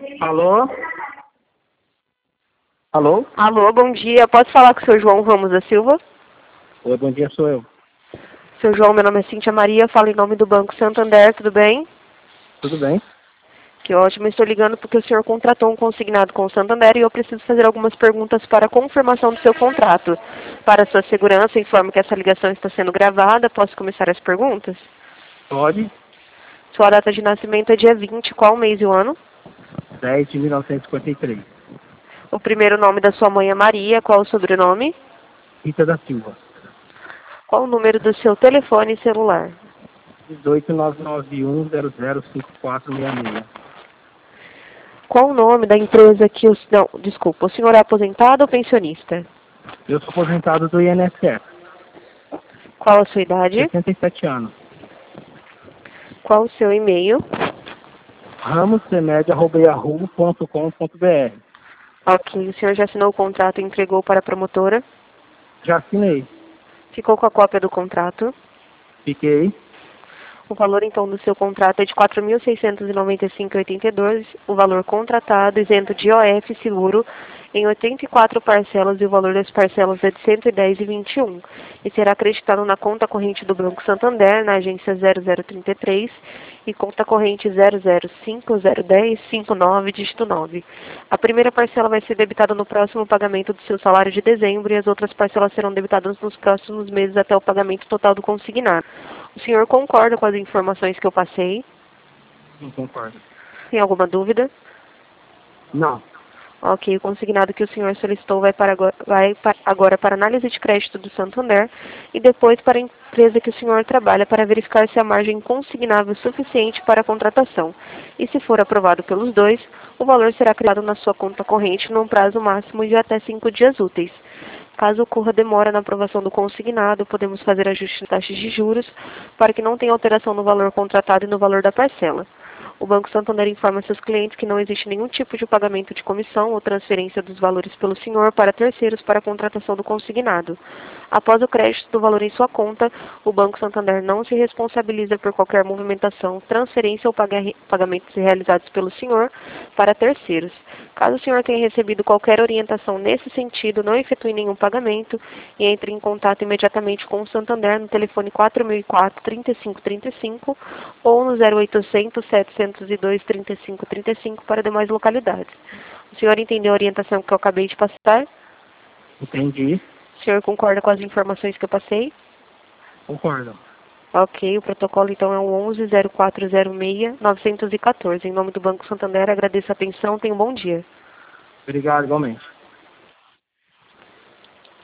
Alô? Alô? Alô, bom dia. Posso falar com o seu João Ramos da Silva? Oi, bom dia, sou eu. Seu João, meu nome é Cíntia Maria, falo em nome do Banco Santander, tudo bem? Tudo bem? Que ótimo, estou ligando porque o senhor contratou um consignado com o Santander e eu preciso fazer algumas perguntas para a confirmação do seu contrato. Para sua segurança, informo que essa ligação está sendo gravada. Posso começar as perguntas? Pode. Sua data de nascimento é dia 20, qual o mês e o ano? 10 de 1953. O primeiro nome da sua mãe é Maria, qual o sobrenome? Rita da Silva. Qual o número do seu telefone e celular? 18991005466. Qual o nome da empresa que o... Não, desculpa, o senhor é aposentado ou pensionista? Eu sou aposentado do INSS. Qual a sua idade? 67 anos. Qual o seu e-mail? ramosremédio@yahoo.com.br. Ok, o senhor já assinou o contrato e entregou para a promotora? Já assinei. Ficou com a cópia do contrato? Fiquei. O valor, então, do seu contrato é de R$ 4.695,82. O valor contratado, isento de IOF seguro, em 84 parcelas, e o valor das parcelas é de R$ 110,21. E será acreditado na conta corrente do Banco Santander, na agência 0033, e conta corrente 00501059, dígito 9. A primeira parcela vai ser debitada no próximo pagamento do seu salário de dezembro e as outras parcelas serão debitadas nos próximos meses até o pagamento total do consignado. O senhor concorda com as informações que eu passei? Não concordo. Tem alguma dúvida? Não. Ok, o consignado que o senhor solicitou agora para análise de crédito do Santander e depois para a empresa que o senhor trabalha para verificar se a margem consignável é suficiente para a contratação. E se for aprovado pelos dois, o valor será criado na sua conta corrente num prazo máximo de até 5 dias úteis. Caso ocorra demora na aprovação do consignado, podemos fazer ajustes de taxas de juros para que não tenha alteração no valor contratado e no valor da parcela. O Banco Santander informa seus clientes que não existe nenhum tipo de pagamento de comissão ou transferência dos valores pelo senhor para terceiros para a contratação do consignado. Após o crédito do valor em sua conta, o Banco Santander não se responsabiliza por qualquer movimentação, transferência ou pagamentos realizados pelo senhor para terceiros. Caso o senhor tenha recebido qualquer orientação nesse sentido, não efetue nenhum pagamento e entre em contato imediatamente com o Santander no telefone 4004-3535 ou no 0800-702-3535 para demais localidades. O senhor entendeu a orientação que eu acabei de passar? Entendi. O senhor concorda com as informações que eu passei? Concordo. Ok, o protocolo então é o 11-0406-914. Em nome do Banco Santander, agradeço a atenção, tenha um bom dia. Obrigado, igualmente.